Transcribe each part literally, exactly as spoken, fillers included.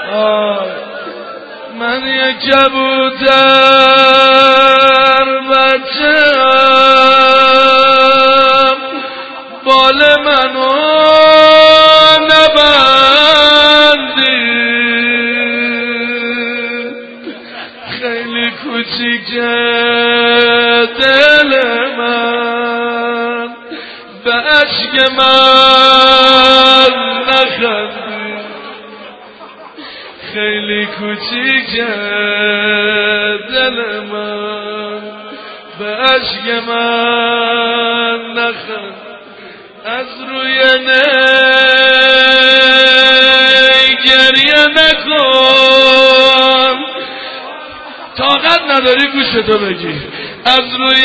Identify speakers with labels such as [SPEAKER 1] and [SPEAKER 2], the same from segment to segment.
[SPEAKER 1] آه من یک کبوتر بچه‌ام بال منو نبندی خیلی کوچیکه دل من به عشق من نخندی خیلی کوچیکه دل من به عشق من نخند از روی نی گریه نکن طاقت نداری گوشتو بگی از روی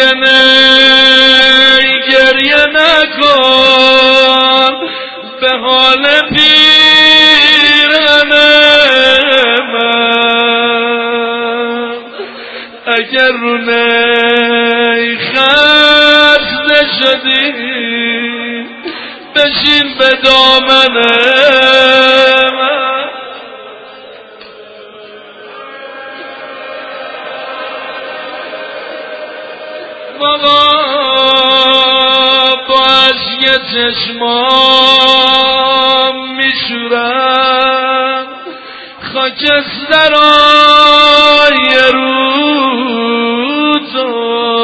[SPEAKER 1] نی گریه نکن به حال پیرن من اگر رو نی خسته شدی بشین به دامن من بابا با عشق چشمام میشورم خاکسترای روتو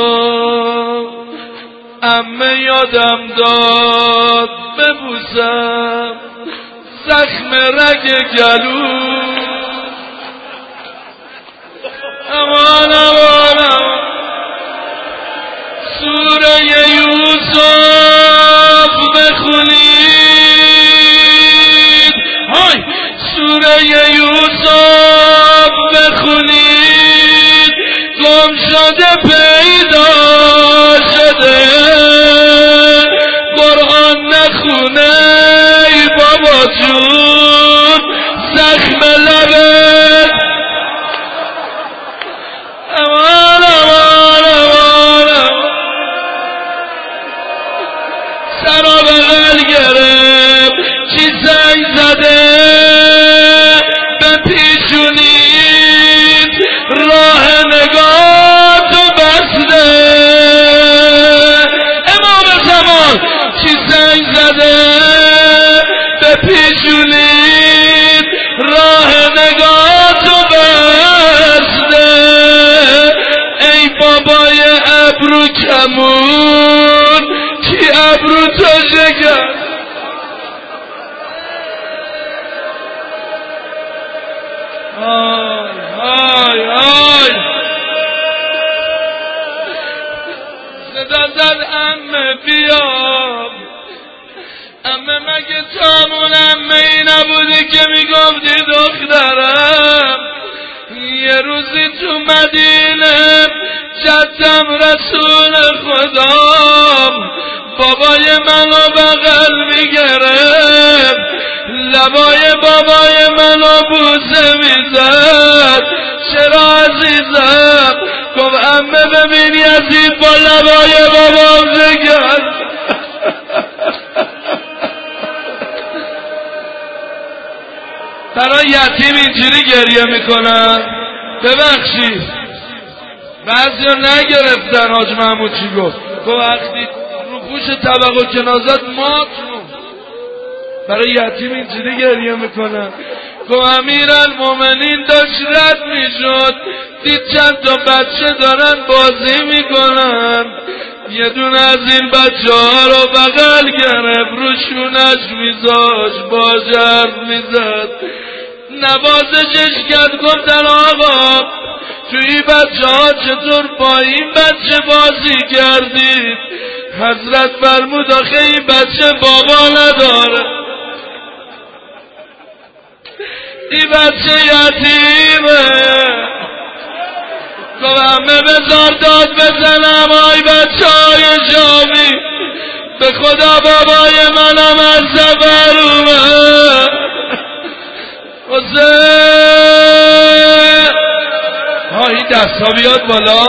[SPEAKER 1] عمه یادم داد ببوسم زخم رگ گلو امان امان امان سوره یوسف بخونید های سوره یوسف بخونید گم شده پیدا شده قرآن نخونه ای بابا جون زخم لبت امان امان امان سرا بغل گرفت چی زنگ زده به پیشونید راه نگاه تو بسته امام زمان چی زنگ زده به پیشونید راه نگاه تو بسته ای بابای ابرو کمون کی ابرو تو شکر آی آی آی صدا زد عمه بیام عمه مگه تامون عمه ای نبودی که میگفتی دخترم یه روزی تو مدینه جدم رسول خدام بابای منو بغل میگرفت لبای بابای منو بوسه میزد چرا عزیزم گفت عمه ببین یزید با لبای بابام زگد برای یتیم اینجوری گریه میکنن ببخشید بعضی ها نگرفتن حاج محمود چی گفت گفت وقتی رو پوش طبق و جنازت مات رو برای یتیم اینجوری گریه میکنن گفت امیرالمومنین داشت رد میشد دید چند تا بچه دارن بازی میکنن یه دونه از این بچه ها رو بغل گرفت روشونش میذاش باجر میزد نوازشش کرد گفتن آقا توی بچه ها چطور با این بچه بازی کردید حضرت فرمود آخه این بچه بابا نداره این بچه یتیمه گفت همه بذار داد بزنم آی بچه های شامی به خدا بابای منم از سفر اومد حسین ها این دست ها بیاد بالا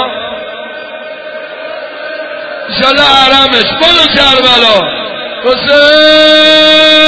[SPEAKER 1] انشالله حرمش برو کربلا حسین